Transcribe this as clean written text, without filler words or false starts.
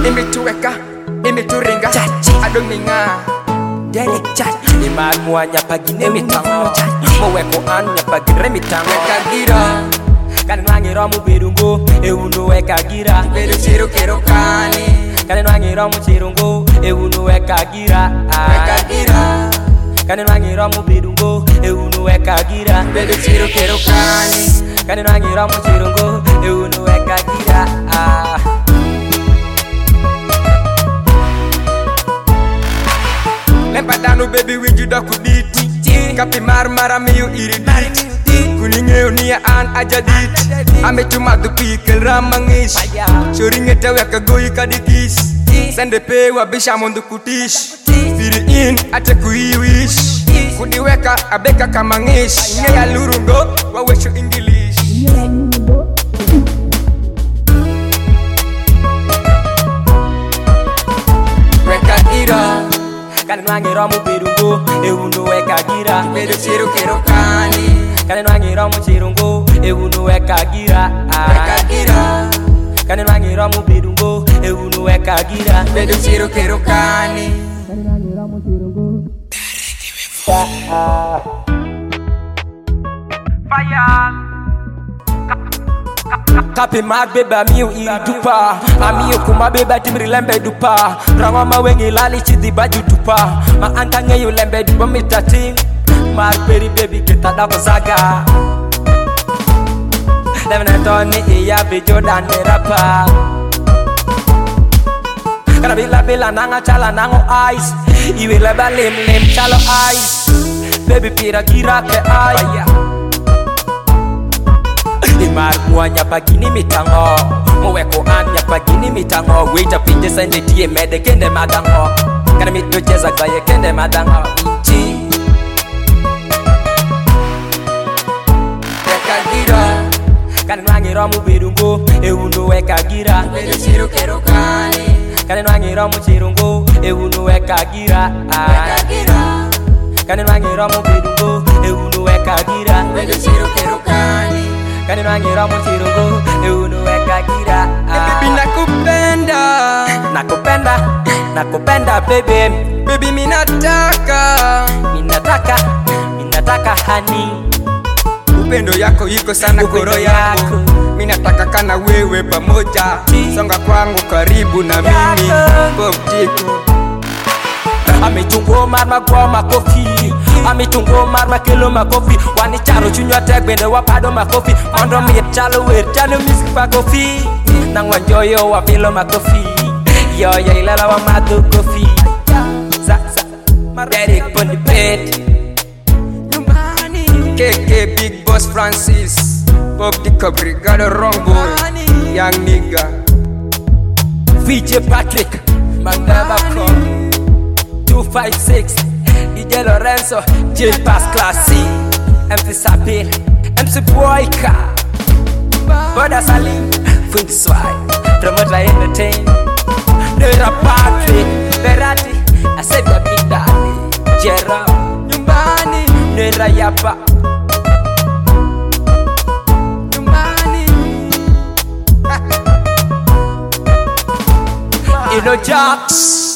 imetuweka imeturinga adonginga Derek chat Iman muanya pagine mitango Moweko anya pagire mitango weka gira Kane nwangira mu birungo Euno weka gira bedu chiru kero kani Kane nwangira mu chirungo Euno weka gira weka gira Kane nwangira mu birungo Euno weka gira bedu chiru kero kani Kane nwangira mu chirungo Euno weka gira Lempadano baby winju da kuditi Kapi marmara miyu iridit Kuningeo niya an ajadit Ame cuma du pikil ramangis Shori ngete weka goyi kadikis Sende pe wabisha mundu kutish Firi in ate kuiwish Kudi weka abeka kamangish Ngeya lurungo wawesho English Weka gira Kane nwangira mu birungo Euno weka gira bedu chiru kero kani Kane nwangira mu chirungo Euno weka gira weka gira Kane nwangira mu birungo Euno weka gira bedu chiru kero kani Kapi mad beba miu iri dupa Amiyo kuma beba timri lembe dupa Rango ma wengi lali chidi baju dupa Ma antange yu lembe dupa mitating Mad peri baby kita dako zaga Lemne toni iya bejo dan merapa Kana bila nanga chala nango ice Iwi leba lim chalo ice Baby pira gira ke ice Imar muanya pagini mitango Mweko anya pagini mitango Wita pinje sende die mede kende madango Kana mito jeza gaye kende madango Inchi weka gira Kana nwangira mu birungo Euno weka gira bedu chiru kero kani Kana nwangira mu chirungo Euno weka gira weka gira Kana nwangira mu birungo Euno weka gira bedu chiru kero kani Kane nwangira mu chirungo Euno weka gira Baby nakupenda Nakupenda baby Baby minataka Minataka honey Upendo yako iko sana Upendo koro yako Minataka kana wewe pamoja Songa kwangu karibu na mimi Bob Jiko Amitungo marma kwa makofi Amitungo marma kilo makofi Wani charo chunyo tegbende wapado makofi Mondo miet chalo wer chalo music pa kofi Nang wanjoyo wapilo makofi Yo ilala wa madu kofi Derek pon the bed KK Big Boss Francis Bob Diko Brigado Wrong Boy Young nigga VJ Patrick Mandaba Pro 256 DJ Lorenzo J Pass Classy MC Sapir MC Boyka Boda Salim Fundi Swai Promoter Entertain Nera Patrick Berati I said your big daddy Jerome Nyumbani Nera Yapa Nyumbani Ino Jocks